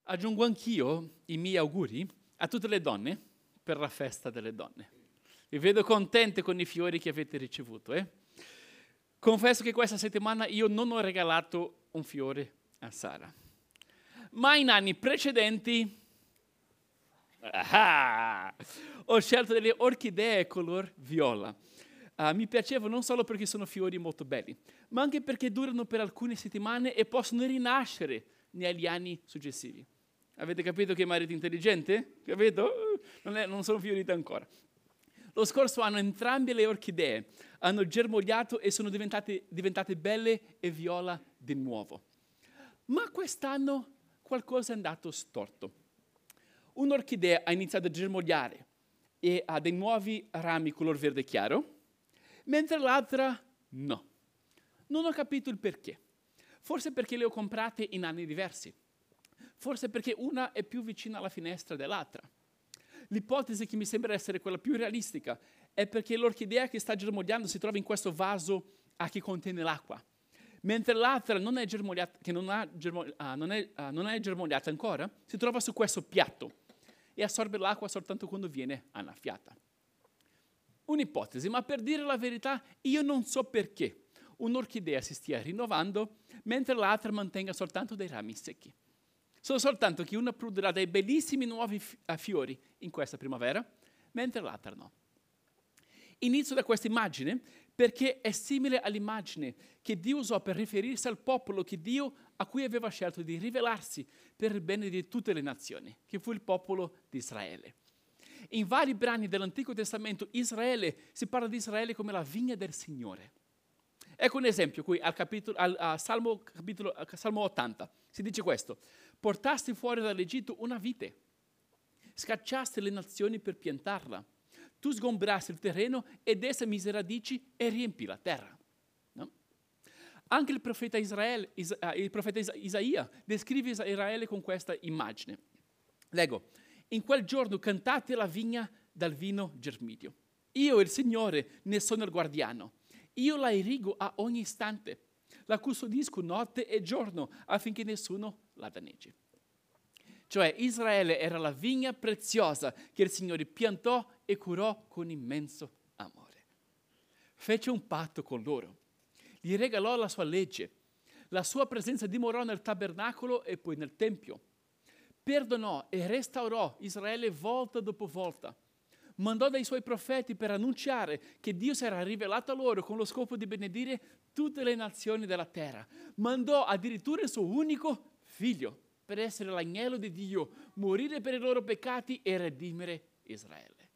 Aggiungo anch'io i miei auguri a tutte le donne per la festa delle donne. Vi vedo contente con i fiori che avete ricevuto. Confesso che questa settimana io non ho regalato un fiore a Sara, ma in anni precedenti ho scelto delle orchidee color viola. Mi piacevano non solo perché sono fiori molto belli, ma anche perché durano per alcune settimane e possono rinascere negli anni successivi. Avete capito che marito intelligente? Capito? Non sono fiorite ancora. Lo scorso anno entrambe le orchidee hanno germogliato e sono diventate belle e viola di nuovo. Ma quest'anno qualcosa è andato storto. Un'orchidea ha iniziato a germogliare e ha dei nuovi rami color verde chiaro, mentre l'altra no. Non ho capito il perché. Forse perché le ho comprate in anni diversi. Forse perché una è più vicina alla finestra dell'altra. L'ipotesi che mi sembra essere quella più realistica è perché l'orchidea che sta germogliando si trova in questo vaso che contiene l'acqua, mentre l'altra non è germogliata, che non è germogliata ancora, si trova su questo piatto e assorbe l'acqua soltanto quando viene annaffiata. Un'ipotesi, ma per dire la verità io non so perché un'orchidea si stia rinnovando mentre l'altra mantenga soltanto dei rami secchi. So soltanto che una produrrà dei bellissimi nuovi fiori in questa primavera, mentre l'altra no. Inizio da questa immagine perché è simile all'immagine che Dio usò per riferirsi al popolo a cui aveva scelto di rivelarsi per il bene di tutte le nazioni, che fu il popolo di Israele. In vari brani dell'Antico Testamento si parla di Israele come la vigna del Signore. Ecco un esempio qui al Salmo 80. Si dice questo: portasti fuori dall'Egitto una vite, scacciasti le nazioni per piantarla, tu sgombrasti il terreno ed essa mise radici e riempì la terra. No? Anche il profeta Isaia descrive Israele con questa immagine. Leggo: in quel giorno cantate la vigna dal vino germiglio. Io, il Signore, ne sono il guardiano. Io la irrigo a ogni istante, la custodisco notte e giorno affinché nessuno la danneggi. Cioè Israele era la vigna preziosa che il Signore piantò e curò con immenso amore. Fece un patto con loro, gli regalò la sua legge, la sua presenza dimorò nel tabernacolo e poi nel Tempio. Perdonò e restaurò Israele volta dopo volta. Mandò dei suoi profeti per annunciare che Dio si era rivelato a loro con lo scopo di benedire tutte le nazioni della terra. Mandò addirittura il suo unico figlio per essere l'agnello di Dio, morire per i loro peccati e redimere Israele.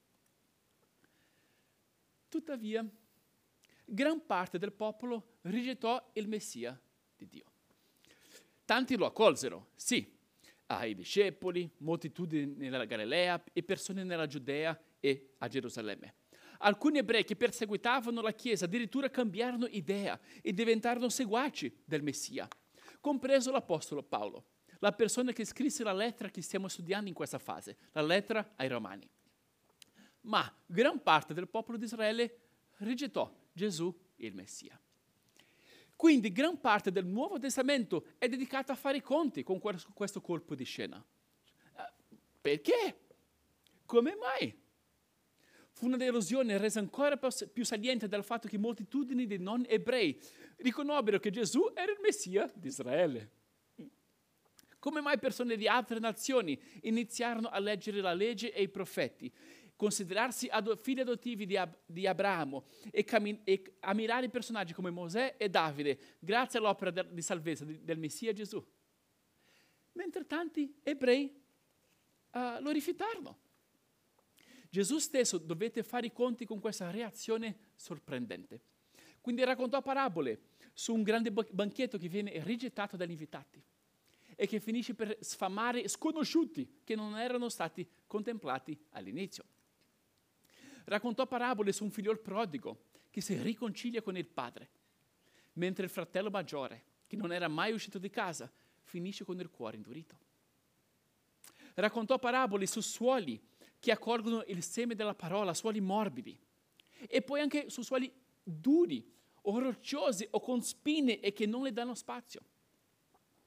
Tuttavia, gran parte del popolo rigettò il Messia di Dio. Tanti lo accolsero, sì, ai discepoli, moltitudini nella Galilea e persone nella Giudea e a Gerusalemme. Alcuni ebrei che perseguitavano la Chiesa addirittura cambiarono idea e diventarono seguaci del Messia, compreso l'Apostolo Paolo, la persona che scrisse la lettera che stiamo studiando in questa fase, la lettera ai Romani. Ma gran parte del popolo di Israele rigettò Gesù il Messia. Quindi gran parte del Nuovo Testamento è dedicata a fare i conti con questo colpo di scena. Perché? Come mai? Fu una delusione resa ancora più saliente dal fatto che moltitudini di non ebrei riconobbero che Gesù era il Messia di Israele. Come mai persone di altre nazioni iniziarono a leggere la legge e i profeti, considerarsi figli adottivi di Abramo e ammirare personaggi come Mosè e Davide grazie all'opera di salvezza del Messia Gesù? Mentre tanti ebrei lo rifiutarono. Gesù stesso dovette fare i conti con questa reazione sorprendente. Quindi raccontò parabole su un grande banchetto che viene rigettato dagli invitati e che finisce per sfamare sconosciuti che non erano stati contemplati all'inizio. Raccontò parabole su un figliol prodigo che si riconcilia con il padre, mentre il fratello maggiore, che non era mai uscito di casa, finisce con il cuore indurito. Raccontò parabole su suoli che accolgono il seme della parola, suoli morbidi, e poi anche su suoli duri o rocciosi o con spine e che non le danno spazio.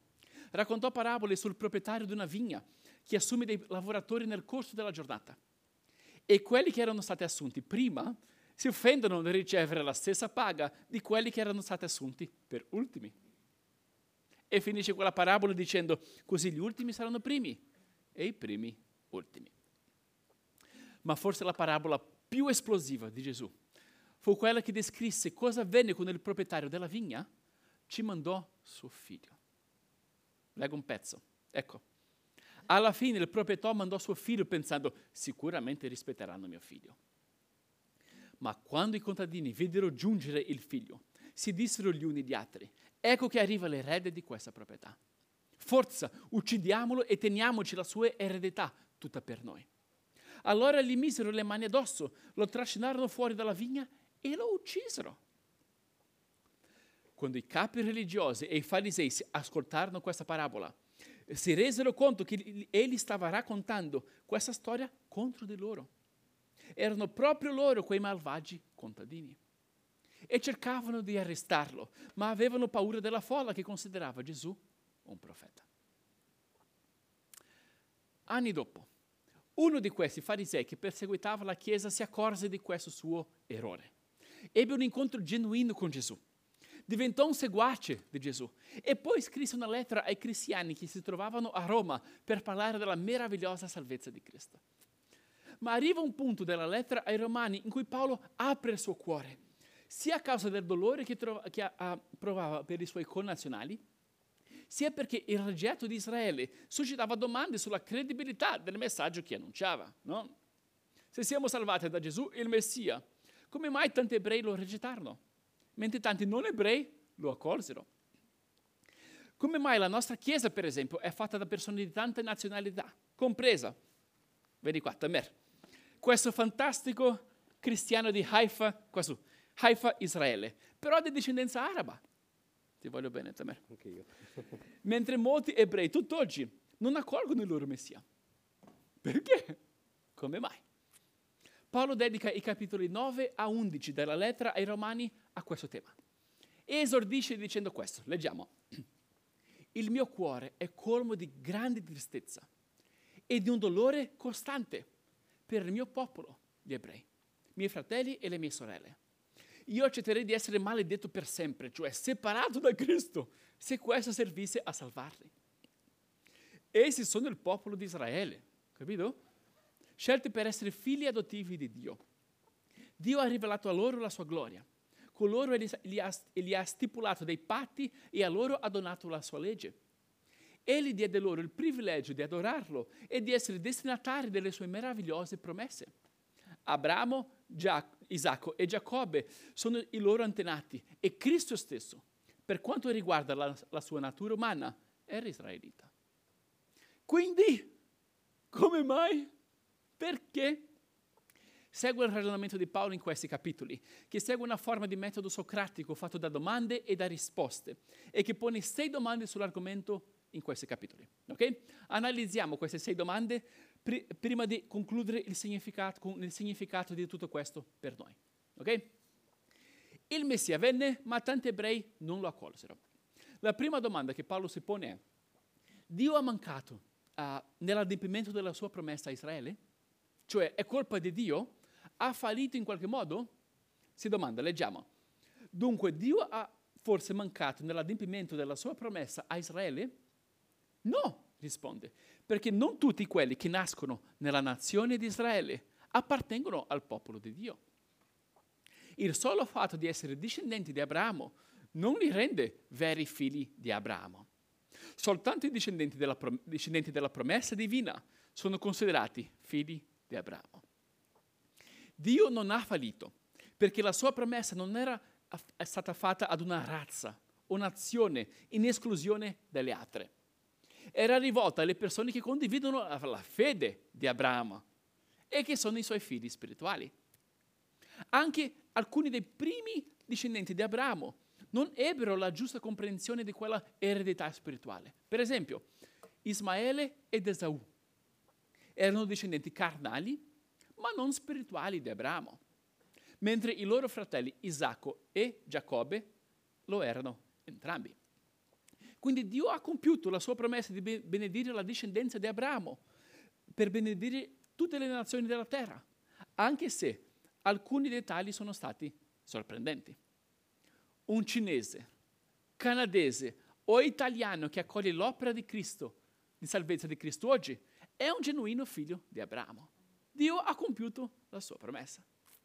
raccontò parabole sul proprietario di una vigna che assume dei lavoratori nel corso della giornata. E quelli che erano stati assunti prima si offendono nel ricevere la stessa paga di quelli che erano stati assunti per ultimi. E finisce quella parabola dicendo: così gli ultimi saranno primi e i primi ultimi. Ma forse la parabola più esplosiva di Gesù fu quella che descrisse cosa avvenne quando il proprietario della vigna ci mandò suo figlio. Leggo un pezzo. Ecco. Alla fine il proprietario mandò suo figlio pensando: sicuramente rispetteranno mio figlio. Ma quando i contadini videro giungere il figlio, si dissero gli uni agli altri: ecco che arriva l'erede di questa proprietà. Forza, uccidiamolo e teniamoci la sua eredità tutta per noi. Allora gli misero le mani addosso, lo trascinarono fuori dalla vigna e lo uccisero. Quando i capi religiosi e i farisei ascoltarono questa parabola, si resero conto che egli stava raccontando questa storia contro di loro. Erano proprio loro quei malvagi contadini. E cercavano di arrestarlo, ma avevano paura della folla che considerava Gesù un profeta. Anni dopo, uno di questi farisei che perseguitava la Chiesa si accorse di questo suo errore. Ebbe un incontro genuino con Gesù. Diventò un seguace di Gesù e poi scrisse una lettera ai cristiani che si trovavano a Roma per parlare della meravigliosa salvezza di Cristo. Ma arriva un punto della lettera ai Romani in cui Paolo apre il suo cuore, sia a causa del dolore che provava per i suoi connazionali, sia perché il rigetto di Israele suscitava domande sulla credibilità del messaggio che annunciava. No? Se siamo salvati da Gesù, il Messia, come mai tanti ebrei lo rigettarono, mentre tanti non ebrei lo accolsero? Come mai la nostra Chiesa, per esempio, è fatta da persone di tante nazionalità, compresa, vedi qua, Tamer, questo fantastico cristiano di Haifa, Haifa, Israele, però di discendenza araba. Ti voglio bene, Tamer. Anche io. Mentre molti ebrei tutt'oggi non accolgono il loro Messia. Perché? Come mai? Paolo dedica i capitoli 9 a 11 della lettera ai Romani a questo tema. E esordisce dicendo questo. Leggiamo. Il mio cuore è colmo di grande tristezza e di un dolore costante per il mio popolo, gli ebrei, miei fratelli e le mie sorelle. Io accetterei di essere maledetto per sempre, cioè separato da Cristo, se questo servisse a salvarli. Essi sono il popolo di Israele, capito? Scelti per essere figli adottivi di Dio. Dio ha rivelato a loro la sua gloria. Con loro egli ha stipulato dei patti e a loro ha donato la sua legge. Egli diede loro il privilegio di adorarlo e di essere destinatari delle sue meravigliose promesse. Abramo, Isacco e Giacobbe sono i loro antenati e Cristo stesso, per quanto riguarda la sua natura umana, era israelita. Quindi, come mai? Perché? Segue il ragionamento di Paolo in questi capitoli, che segue una forma di metodo socratico fatto da domande e da risposte e che pone 6 domande sull'argomento in questi capitoli. Okay? Analizziamo queste 6 domande prima di concludere il significato di tutto questo per noi. Okay? Il Messia venne, ma tanti ebrei non lo accolsero. La prima domanda che Paolo si pone è: Dio ha mancato nell'adempimento della sua promessa a Israele? Cioè, è colpa di Dio? Ha fallito in qualche modo? Si domanda, leggiamo. Dunque, Dio ha forse mancato nell'adempimento della sua promessa a Israele? No, risponde, perché non tutti quelli che nascono nella nazione di Israele appartengono al popolo di Dio. Il solo fatto di essere discendenti di Abramo non li rende veri figli di Abramo. Soltanto i discendenti della promessa divina sono considerati figli di Abramo. Dio non ha fallito, perché la sua promessa non era stata fatta ad una razza o nazione in esclusione delle altre. Era rivolta alle persone che condividono la fede di Abramo e che sono i suoi figli spirituali. Anche alcuni dei primi discendenti di Abramo non ebbero la giusta comprensione di quella eredità spirituale. Per esempio, Ismaele ed Esaù erano discendenti carnali, ma non spirituali di Abramo, mentre i loro fratelli Isacco e Giacobbe lo erano entrambi. Quindi Dio ha compiuto la sua promessa di benedire la discendenza di Abramo, per benedire tutte le nazioni della terra, anche se alcuni dettagli sono stati sorprendenti. Un cinese, canadese o italiano che accoglie l'opera di Cristo, di salvezza di Cristo oggi, è un genuino figlio di Abramo. Dio ha compiuto la sua promessa.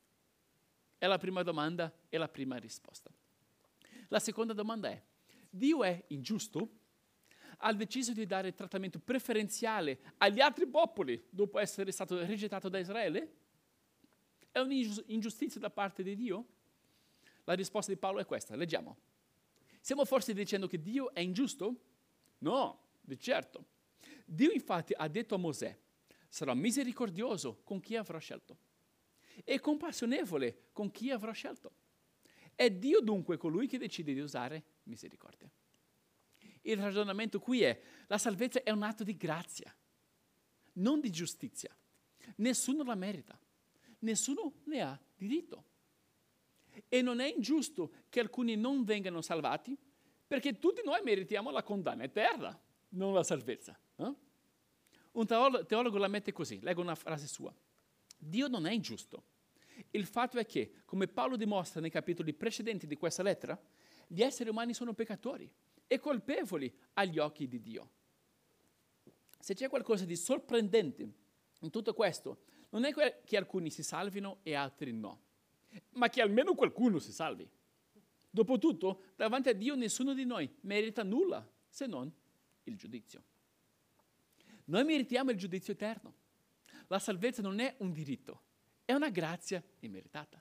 È la prima domanda e la prima risposta. La seconda domanda è: Dio è ingiusto? Ha deciso di dare trattamento preferenziale agli altri popoli dopo essere stato rigettato da Israele? È un'ingiustizia da parte di Dio? La risposta di Paolo è questa, leggiamo. Stiamo forse dicendo che Dio è ingiusto? No, di certo. Dio infatti ha detto a Mosè: sarò misericordioso con chi avrò scelto e compassionevole con chi avrò scelto. È Dio dunque colui che decide di usare misericordia. Il ragionamento qui è: la salvezza è un atto di grazia, non di giustizia. Nessuno la merita, nessuno ne ha diritto. E non è ingiusto che alcuni non vengano salvati, perché tutti noi meritiamo la condanna eterna, non la salvezza. Un teologo la mette così, leggo una frase sua. Dio non è ingiusto. Il fatto è che, come Paolo dimostra nei capitoli precedenti di questa lettera, gli esseri umani sono peccatori e colpevoli agli occhi di Dio. Se c'è qualcosa di sorprendente in tutto questo, non è che alcuni si salvino e altri no, ma che almeno qualcuno si salvi. Dopotutto, davanti a Dio nessuno di noi merita nulla se non il giudizio. Noi meritiamo il giudizio eterno. La salvezza non è un diritto, è una grazia immeritata.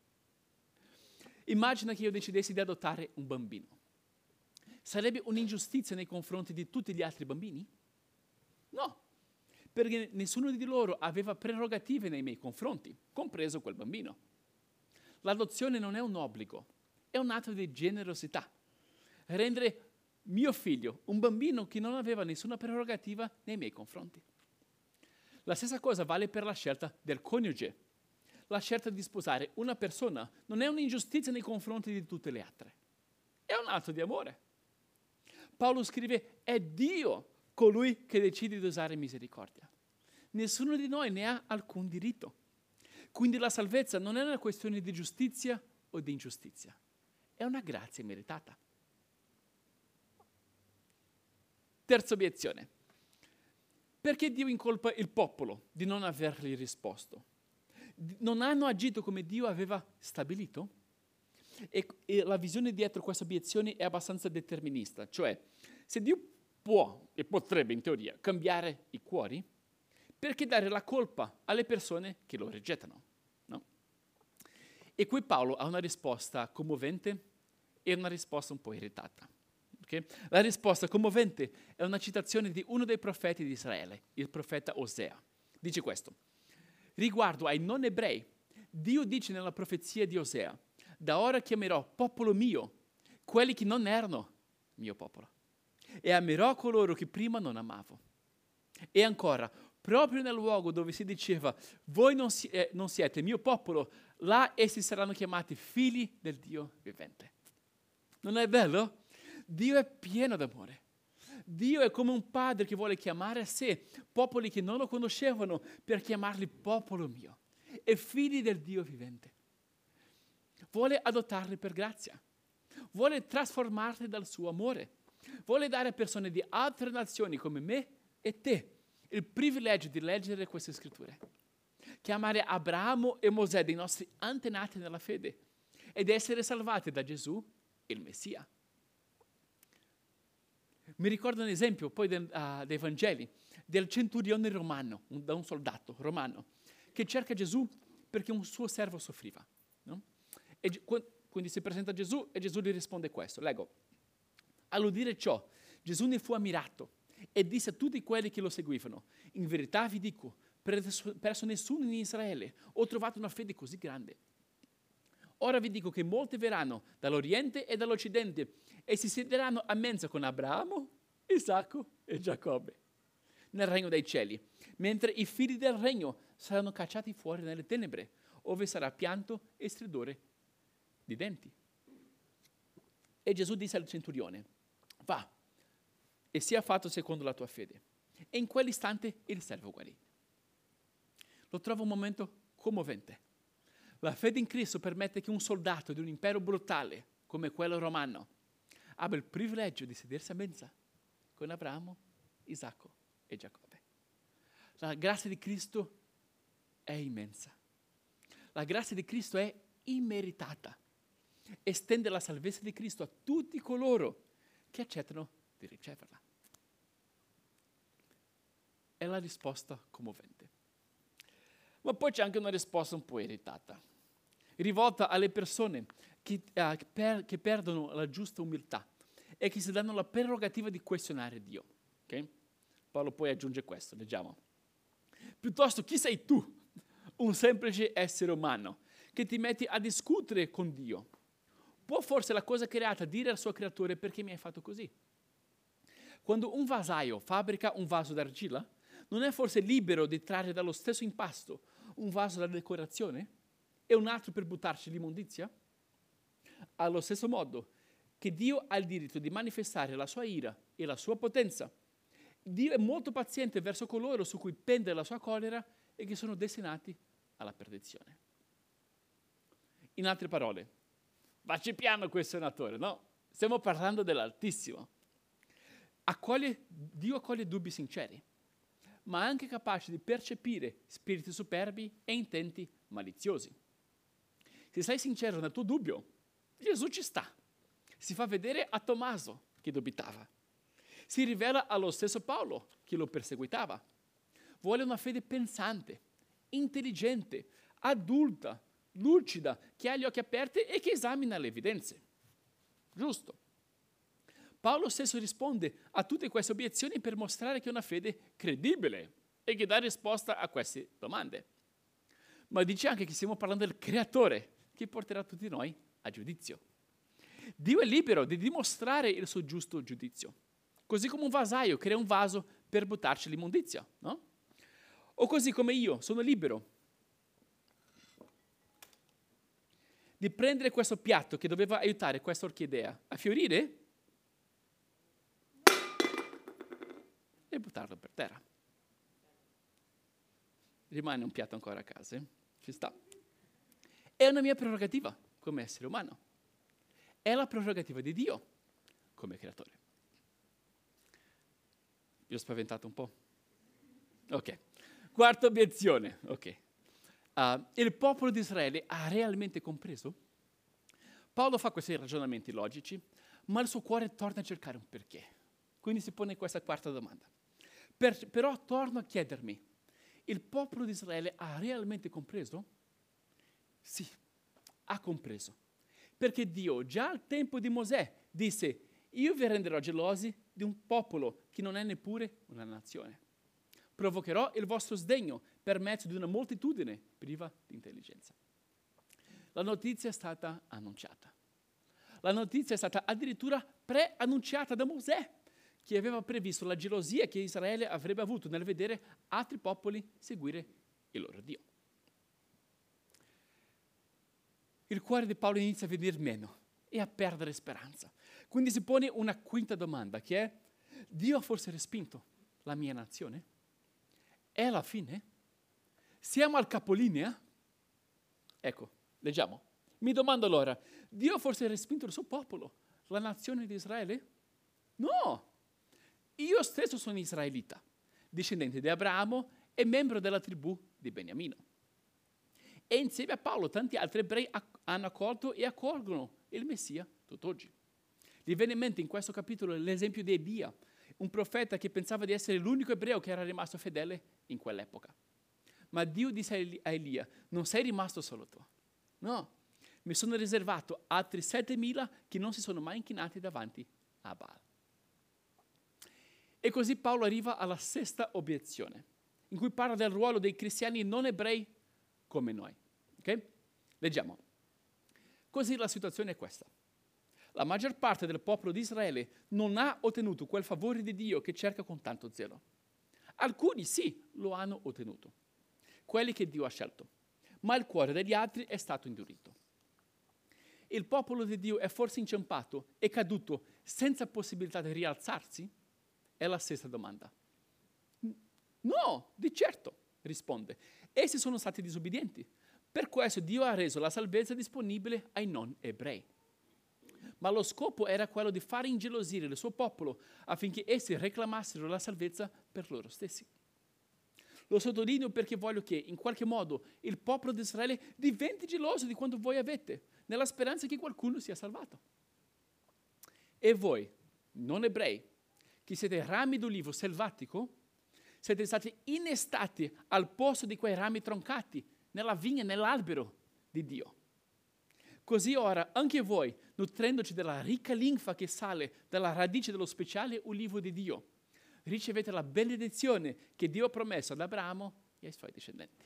Immagina che io decidessi di adottare un bambino. Sarebbe un'ingiustizia nei confronti di tutti gli altri bambini? No, perché nessuno di loro aveva prerogative nei miei confronti, compreso quel bambino. L'adozione non è un obbligo, è un atto di generosità. Rendere mio figlio un bambino che non aveva nessuna prerogativa nei miei confronti. La stessa cosa vale per la scelta del coniuge. La scelta di sposare una persona non è un'ingiustizia nei confronti di tutte le altre. È un atto di amore. Paolo scrive: è Dio colui che decide di usare misericordia. Nessuno di noi ne ha alcun diritto. Quindi la salvezza non è una questione di giustizia o di ingiustizia. È una grazia meritata. Terza obiezione. Perché Dio incolpa il popolo di non avergli risposto? Non hanno agito come Dio aveva stabilito? E la visione dietro questa obiezione è abbastanza determinista, cioè se Dio può e potrebbe in teoria cambiare i cuori, perché dare la colpa alle persone che lo rigettano? No? E qui Paolo ha una risposta commovente e una risposta un po' irritata. Okay? La risposta commovente è una citazione di uno dei profeti di Israele, il profeta Osea. Dice questo: riguardo ai non ebrei, Dio dice nella profezia di Osea: da ora chiamerò popolo mio quelli che non erano mio popolo, e amerò coloro che prima non amavo. E ancora, proprio nel luogo dove si diceva voi non siete mio popolo, là essi saranno chiamati figli del Dio vivente. Non è bello? Dio è pieno d'amore. Dio è come un padre che vuole chiamare a sé popoli che non lo conoscevano per chiamarli popolo mio e figli del Dio vivente. Vuole adottarli per grazia. Vuole trasformarli dal suo amore. Vuole dare a persone di altre nazioni come me e te il privilegio di leggere queste scritture. Chiamare Abramo e Mosè dei nostri antenati nella fede ed essere salvati da Gesù, il Messia. Mi ricordo un esempio poi dei Vangeli del centurione romano, da un soldato romano, che cerca Gesù perché un suo servo soffriva. No? E quindi si presenta a Gesù e Gesù gli risponde questo. Leggo. All'udire ciò, Gesù ne fu ammirato e disse a tutti quelli che lo seguivano: in verità vi dico, presso nessuno in Israele ho trovato una fede così grande. Ora vi dico che molti verranno dall'Oriente e dall'Occidente e si siederanno a mensa con Abramo, Isacco e Giacobbe nel regno dei cieli, mentre i figli del regno saranno cacciati fuori nelle tenebre, ove sarà pianto e stridore di denti. E Gesù disse al centurione: va, e sia fatto secondo la tua fede. E in quell'istante il servo guarì. Lo trovo un momento commovente. La fede in Cristo permette che un soldato di un impero brutale come quello romano abbia il privilegio di sedersi a mensa con Abramo, Isacco e Giacobbe. La grazia di Cristo è immensa. La grazia di Cristo è immeritata. Estende la salvezza di Cristo a tutti coloro che accettano di riceverla. È la risposta commovente. Ma poi c'è anche una risposta un po' irritata, rivolta alle persone che perdono la giusta umiltà e che si danno la prerogativa di questionare Dio. Okay? Paolo poi aggiunge questo, leggiamo. Piuttosto, chi sei tu, un semplice essere umano, che ti metti a discutere con Dio? Può forse la cosa creata dire al suo creatore perché mi hai fatto così? Quando un vasaio fabbrica un vaso d'argilla, non è forse libero di trarre dallo stesso impasto un vaso da decorazione e un altro per buttarci l'immondizia? Allo stesso modo che Dio ha il diritto di manifestare la sua ira e la sua potenza, Dio è molto paziente verso coloro su cui pende la sua collera e che sono destinati alla perdizione. In altre parole, vacci piano quel senatore, no? Stiamo parlando dell'Altissimo. Dio accoglie dubbi sinceri, ma è anche capace di percepire spiriti superbi e intenti maliziosi. Se sei sincero nel tuo dubbio, Gesù ci sta. Si fa vedere a Tommaso che dubitava. Si rivela allo stesso Paolo che lo perseguitava. Vuole una fede pensante, intelligente, adulta, lucida, che ha gli occhi aperti e che esamina le evidenze. Giusto. Paolo stesso risponde a tutte queste obiezioni per mostrare che è una fede credibile e che dà risposta a queste domande. Ma dice anche che stiamo parlando del Creatore, che porterà tutti noi a giudizio. Dio è libero di dimostrare il suo giusto giudizio, così come un vasaio crea un vaso per buttarci l'immondizia, no? O così come io sono libero di prendere questo piatto che doveva aiutare questa orchidea a fiorire e buttarlo per terra. Rimane un piatto ancora a casa, ci sta. È una mia prerogativa come essere umano. È la prerogativa di Dio come creatore. Vi ho spaventato un po'? Ok. Quarta obiezione. Ok. Il popolo di Israele ha realmente compreso? Paolo fa questi ragionamenti logici, ma il suo cuore torna a cercare un perché. Quindi si pone questa quarta domanda. Però torno a chiedermi, il popolo di Israele ha realmente compreso? Sì, ha compreso. Perché Dio, già al tempo di Mosè, disse, io vi renderò gelosi di un popolo che non è neppure una nazione. Provocherò il vostro sdegno per mezzo di una moltitudine priva di intelligenza. La notizia è stata annunciata. La notizia è stata addirittura preannunciata da Mosè, che aveva previsto la gelosia che Israele avrebbe avuto nel vedere altri popoli seguire il loro Dio. Il cuore di Paolo inizia a venir meno e a perdere speranza. Quindi si pone una quinta domanda, che è: Dio ha forse respinto la mia nazione? È la fine? Siamo al capolinea? Ecco, leggiamo. Mi domando allora, Dio ha forse respinto il suo popolo, la nazione di Israele? No! Io stesso sono israelita, discendente di Abramo e membro della tribù di Beniamino. E insieme a Paolo tanti altri ebrei hanno accolto e accolgono il Messia tutt'oggi. Gli viene in mente in questo capitolo l'esempio di Elia, un profeta che pensava di essere l'unico ebreo che era rimasto fedele in quell'epoca. Ma Dio disse a Elia, non sei rimasto solo tu. No, mi sono riservato altri 7.000 che non si sono mai inchinati davanti a Baal. E così Paolo arriva alla sesta obiezione, in cui parla del ruolo dei cristiani non ebrei come noi. Okay? Leggiamo. Così la situazione è questa. La maggior parte del popolo di Israele non ha ottenuto quel favore di Dio che cerca con tanto zelo. Alcuni sì, lo hanno ottenuto, quelli che Dio ha scelto, ma il cuore degli altri è stato indurito. Il popolo di Dio è forse inciampato e caduto senza possibilità di rialzarsi? È la stessa domanda. No, di certo, risponde. Essi sono stati disobbedienti. Per questo Dio ha reso la salvezza disponibile ai non ebrei. Ma lo scopo era quello di fare ingelosire il suo popolo affinché essi reclamassero la salvezza per loro stessi. Lo sottolineo perché voglio che, in qualche modo, il popolo di Israele diventi geloso di quanto voi avete, nella speranza che qualcuno sia salvato. E voi, non ebrei, che siete rami d'olivo selvatico, siete stati innestati al posto di quei rami troncati, nella vigna, nell'albero di Dio. Così ora anche voi, nutrendoci della ricca linfa che sale dalla radice dello speciale ulivo di Dio, ricevete la benedizione che Dio ha promesso ad Abramo e ai suoi discendenti.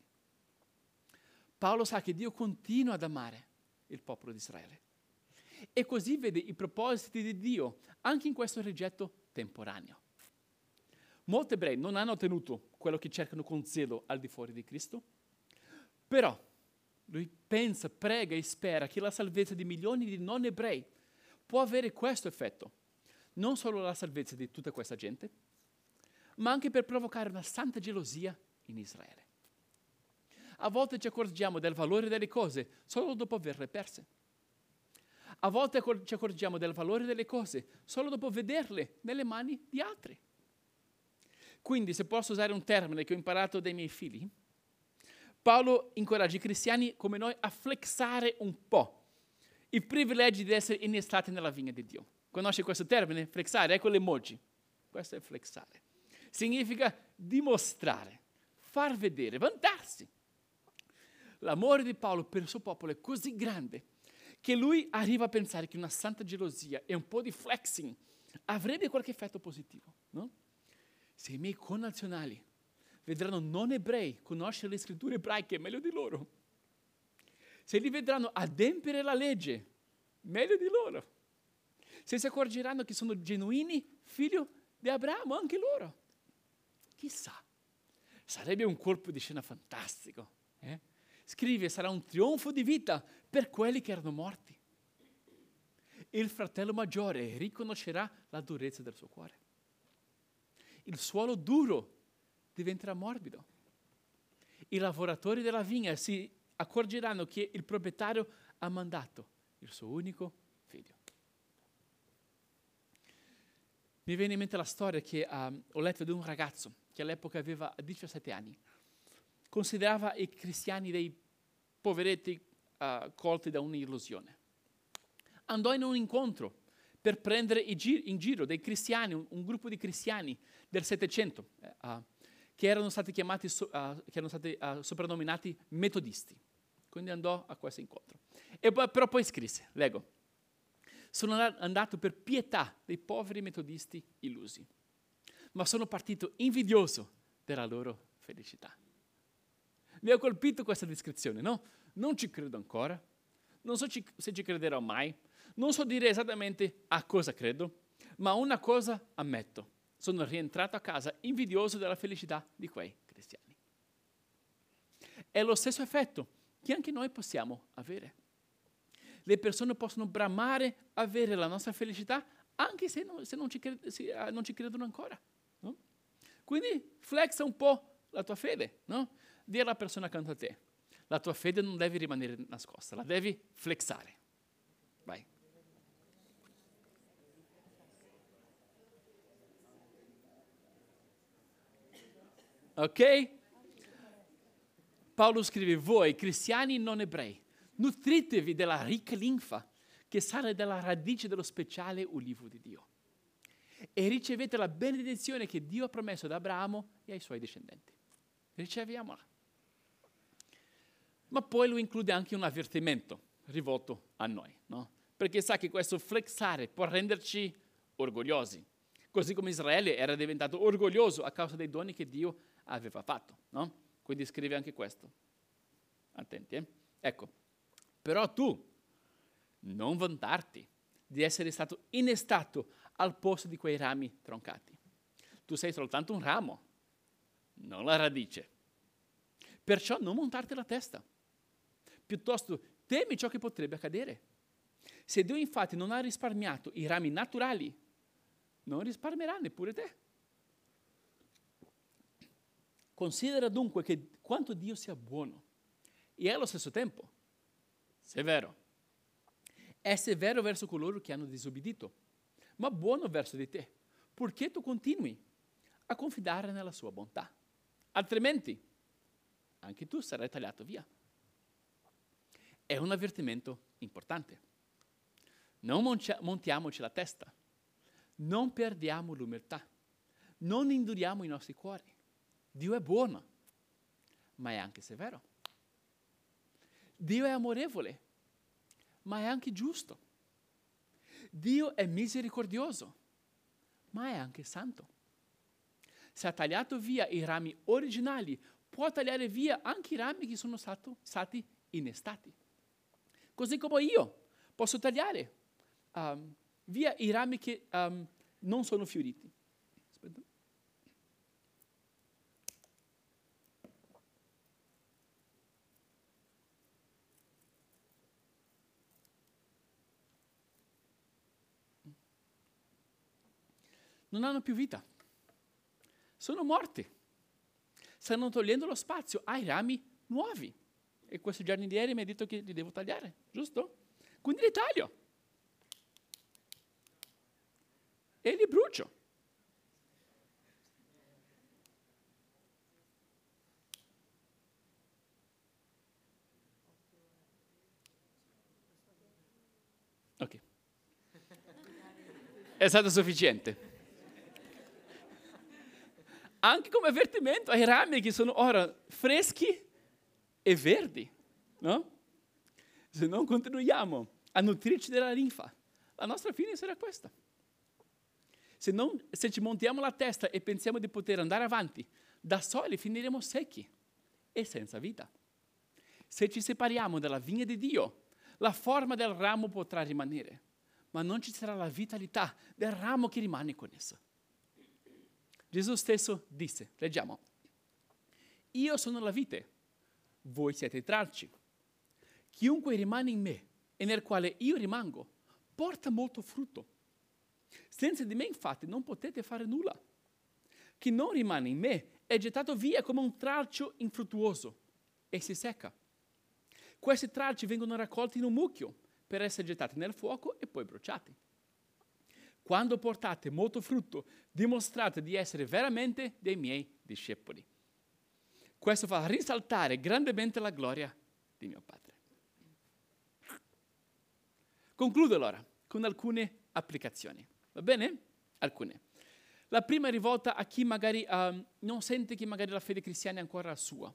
Paolo sa che Dio continua ad amare il popolo di Israele e così vede i propositi di Dio anche in questo rigetto temporaneo. Molti ebrei non hanno ottenuto quello che cercano con zelo al di fuori di Cristo, però lui pensa, prega e spera che la salvezza di milioni di non ebrei può avere questo effetto. Non solo la salvezza di tutta questa gente, ma anche per provocare una santa gelosia in Israele. A volte ci accorgiamo del valore delle cose solo dopo averle perse. A volte ci accorgiamo del valore delle cose solo dopo vederle nelle mani di altri. Quindi, se posso usare un termine che ho imparato dai miei figli, Paolo incoraggia i cristiani come noi a flexare un po' i privilegi di essere innestati nella vigna di Dio. Conosci questo termine? Flexare, ecco l'emoji. Questo è flexare. Significa dimostrare, far vedere, vantarsi. L'amore di Paolo per il suo popolo è così grande che lui arriva a pensare che una santa gelosia e un po' di flexing avrebbe qualche effetto positivo, no? Se i miei connazionali vedranno non ebrei conoscere le scritture ebraiche, meglio di loro. Se li vedranno adempiere la legge, meglio di loro. Se si accorgeranno che sono genuini figli di Abramo, anche loro. Chissà, sarebbe un colpo di scena fantastico. Scrive, sarà un trionfo di vita per quelli che erano morti. Il fratello maggiore riconoscerà la durezza del suo cuore. Il suolo duro diventerà morbido. I lavoratori della vigna si accorgeranno che il proprietario ha mandato il suo unico figlio. Mi viene in mente la storia che ho letto di un ragazzo che all'epoca aveva 17 anni. Considerava i cristiani dei poveretti colti da un'illusione. Andò in un incontro per prendere in giro dei cristiani, un gruppo di cristiani del Settecento, che erano stati chiamati, che erano stati soprannominati metodisti. Quindi andò a questo incontro. Però poi scrisse, leggo, sono andato per pietà dei poveri metodisti illusi, ma sono partito invidioso della loro felicità. Mi ha colpito questa descrizione, no? Non ci credo ancora, non so se ci crederò mai, non so dire esattamente a cosa credo, ma una cosa ammetto, sono rientrato a casa invidioso della felicità di quei cristiani. È lo stesso effetto che anche noi possiamo avere. Le persone possono bramare avere la nostra felicità anche se non ci credono ancora. No? Quindi flexa un po' la tua fede, no? Dì alla persona accanto a te, la tua fede non deve rimanere nascosta, la devi flexare. Vai. Ok? Paolo scrive, voi cristiani non ebrei, nutritevi della ricca linfa che sale dalla radice dello speciale ulivo di Dio e ricevete la benedizione che Dio ha promesso ad Abramo e ai suoi discendenti. Riceviamola. Ma poi lui include anche un avvertimento rivolto a noi, no? Perché sa che questo flexare può renderci orgogliosi, così come Israele era diventato orgoglioso a causa dei doni che Dio aveva fatto, no? Quindi scrive anche questo. Attenti, Ecco, però tu non vantarti di essere stato innestato al posto di quei rami troncati. Tu sei soltanto un ramo, non la radice. Perciò non montarti la testa. Piuttosto temi ciò che potrebbe accadere. Se Dio infatti non ha risparmiato i rami naturali, non risparmierà neppure te. Considera dunque che quanto Dio sia buono e allo stesso tempo severo. È severo verso coloro che hanno disobbedito, ma buono verso di te, purché tu continui a confidare nella sua bontà. Altrimenti anche tu sarai tagliato via. È un avvertimento importante. Non montiamoci la testa, non perdiamo l'umiltà, non induriamo i nostri cuori. Dio è buono, ma è anche severo. Dio è amorevole, ma è anche giusto. Dio è misericordioso, ma è anche santo. Se ha tagliato via i rami originali, può tagliare via anche i rami che sono stati innestati. Così come io posso tagliare via i rami che non sono fioriti. Aspetta. Non hanno più vita. Sono morti. Stanno togliendo lo spazio ai rami nuovi. E questo giardiniere mi ha detto che li devo tagliare, giusto? Quindi li taglio. E li brucio. Ok. È stato sufficiente. Anche come avvertimento ai rami che sono ora freschi e verdi, no? Se non continuiamo a nutrirci della linfa, la nostra fine sarà questa. Se ci montiamo la testa e pensiamo di poter andare avanti, da soli finiremo secchi e senza vita. Se ci separiamo dalla vigna di Dio, la forma del ramo potrà rimanere, ma non ci sarà la vitalità del ramo che rimane con esso. Gesù stesso disse, leggiamo, io sono la vite, voi siete i tralci. Chiunque rimane in me e nel quale io rimango, porta molto frutto. Senza di me, infatti, non potete fare nulla. Chi non rimane in me è gettato via come un tralcio infruttuoso e si secca. Questi tralci vengono raccolti in un mucchio per essere gettati nel fuoco e poi bruciati. Quando portate molto frutto, dimostrate di essere veramente dei miei discepoli. Questo fa risaltare grandemente la gloria di mio Padre. Concludo allora con alcune applicazioni. Va bene? Alcune. La prima è rivolta a chi magari non sente che magari la fede cristiana è ancora sua.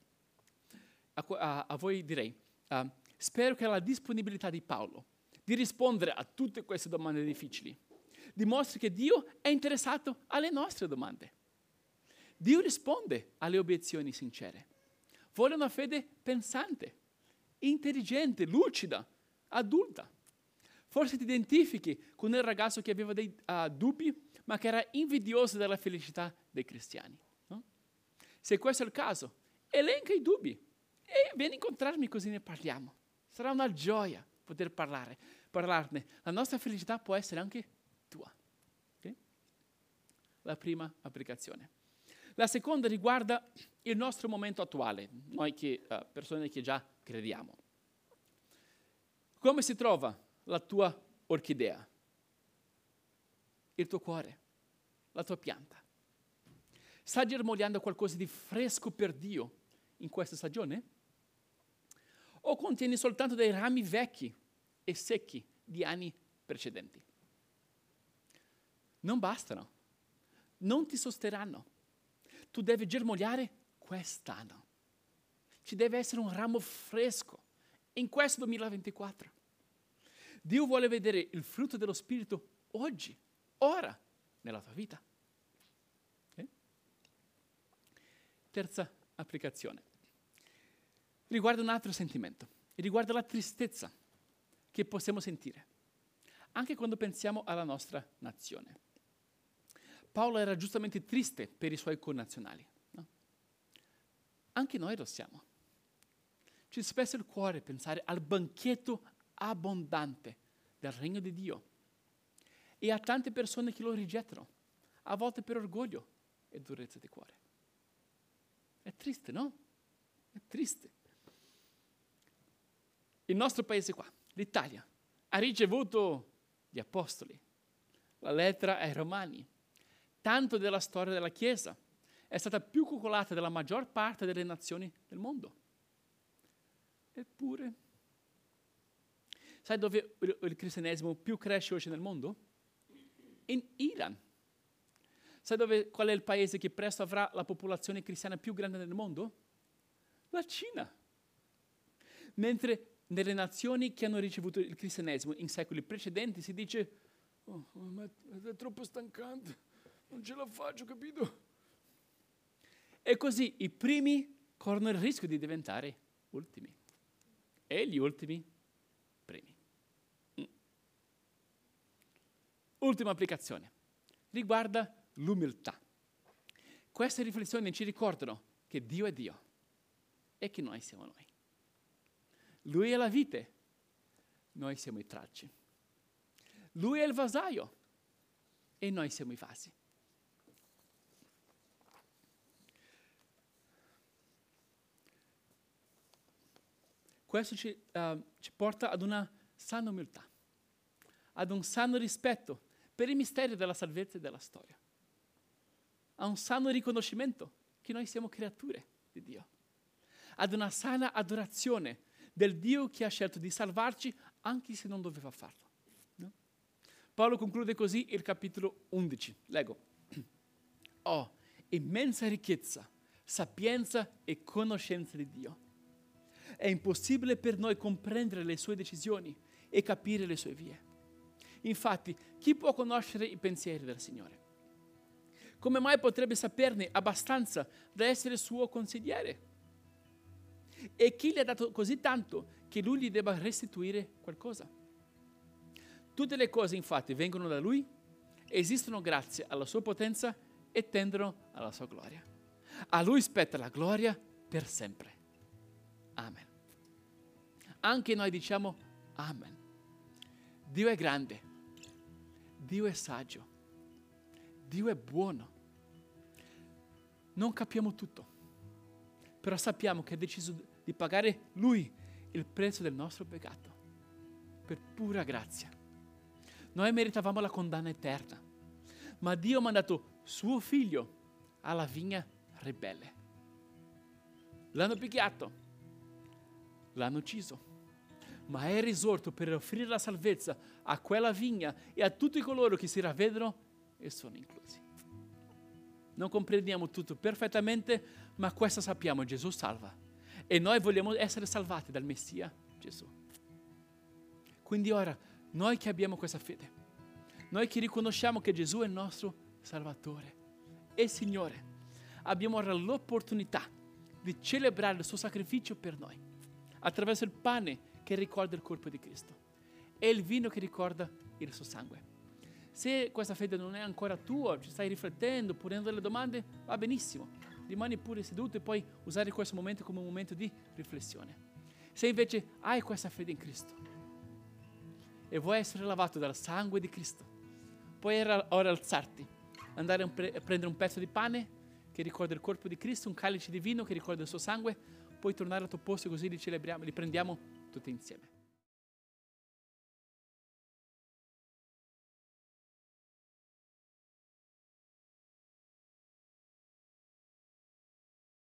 A voi direi, spero che la disponibilità di Paolo di rispondere a tutte queste domande difficili dimostri che Dio è interessato alle nostre domande. Dio risponde alle obiezioni sincere. Vuole una fede pensante, intelligente, lucida, adulta. Forse ti identifichi con il ragazzo che aveva dei dubbi, ma che era invidioso della felicità dei cristiani. No? Se questo è il caso, elenca i dubbi e vieni a incontrarmi così ne parliamo. Sarà una gioia poter parlarne. La nostra felicità può essere anche tua. Okay? La prima applicazione. La seconda riguarda il nostro momento attuale, noi persone che già crediamo. Come si trova la tua orchidea? Il tuo cuore, la tua pianta. Sta germogliando qualcosa di fresco per Dio in questa stagione? O contieni soltanto dei rami vecchi e secchi di anni precedenti? Non bastano, non ti sosterranno. Tu devi germogliare quest'anno. Ci deve essere un ramo fresco in questo 2024. Dio vuole vedere il frutto dello Spirito oggi, ora, nella tua vita. Okay? Terza applicazione. Riguarda un altro sentimento. Riguarda la tristezza che possiamo sentire, anche quando pensiamo alla nostra nazione. Paolo era giustamente triste per i suoi connazionali. No? Anche noi lo siamo. Ci spessa il cuore pensare al banchetto abbondante del regno di Dio. e ha tante persone che lo rigettano, a volte per orgoglio e durezza di cuore. È triste, no? È triste. Il nostro paese qua, l'Italia, ha ricevuto gli apostoli, la lettera ai Romani. Tanto della storia della Chiesa è stata più coccolata della maggior parte delle nazioni del mondo. Eppure, sai dove il cristianesimo più cresce oggi nel mondo? In Iran. Sai qual è il paese che presto avrà la popolazione cristiana più grande del mondo? La Cina. Mentre nelle nazioni che hanno ricevuto il cristianesimo in secoli precedenti si dice ma è troppo stancante, non ce la faccio, capito? E così i primi corrono il rischio di diventare ultimi e gli ultimi primi. Ultima applicazione riguarda l'umiltà. Queste riflessioni ci ricordano che Dio è Dio e che noi siamo noi. Lui è la vite, noi siamo i tralci. Lui è il vasaio e noi siamo i vasi. Questo ci porta ad una sana umiltà, ad un sano rispetto per i misteri della salvezza e della storia, a un sano riconoscimento che noi siamo creature di Dio, ad una sana adorazione del Dio che ha scelto di salvarci anche se non doveva farlo. No? Paolo conclude così il capitolo 11. Leggo. Ho immensa ricchezza, sapienza e conoscenza di Dio. È impossibile per noi comprendere le sue decisioni e capire le sue vie. Infatti, chi può conoscere i pensieri del Signore? Come mai potrebbe saperne abbastanza da essere suo consigliere? E chi gli ha dato così tanto che lui gli debba restituire qualcosa? Tutte le cose infatti vengono da lui, esistono grazie alla sua potenza e tendono alla sua gloria. A lui spetta la gloria per sempre. Amen. Anche noi diciamo Amen. Dio è grande, Dio è saggio, Dio è buono. Non capiamo tutto, però sappiamo che ha deciso di pagare Lui il prezzo del nostro peccato, per pura grazia. Noi meritavamo la condanna eterna, ma Dio ha mandato suo figlio alla vigna ribelle. L'hanno picchiato, l'hanno ucciso, ma è risorto per offrire la salvezza a quella vigna e a tutti coloro che si ravvedono e sono inclusi. Non comprendiamo tutto perfettamente, ma questo sappiamo: Gesù salva e noi vogliamo essere salvati dal Messia Gesù. Quindi ora, noi che abbiamo questa fede, noi che riconosciamo che Gesù è il nostro Salvatore e Signore, abbiamo ora l'opportunità di celebrare il suo sacrificio per noi attraverso il pane che ricorda il corpo di Cristo e il vino che ricorda il suo sangue. Se questa fede non è ancora tua, ci stai riflettendo, ponendo delle domande, va benissimo. Rimani pure seduto e puoi usare questo momento come un momento di riflessione. Se invece hai questa fede in Cristo e vuoi essere lavato dal sangue di Cristo, puoi ora alzarti, andare a prendere un pezzo di pane che ricorda il corpo di Cristo, un calice di vino che ricorda il suo sangue, puoi tornare al tuo posto così li celebriamo, li prendiamo tutti insieme.